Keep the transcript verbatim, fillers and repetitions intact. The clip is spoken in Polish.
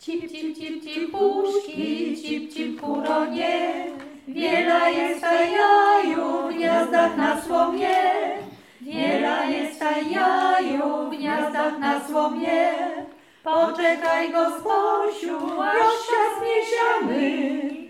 Cip, cip, cip, cipuszki, cip, cip, kuronie, wiela jest ta jaju w gniazdach na słomie, wiela jest ta jaju w gniazdach na słomie. Poczekaj, Gosposiu, aż się zmiesiamy,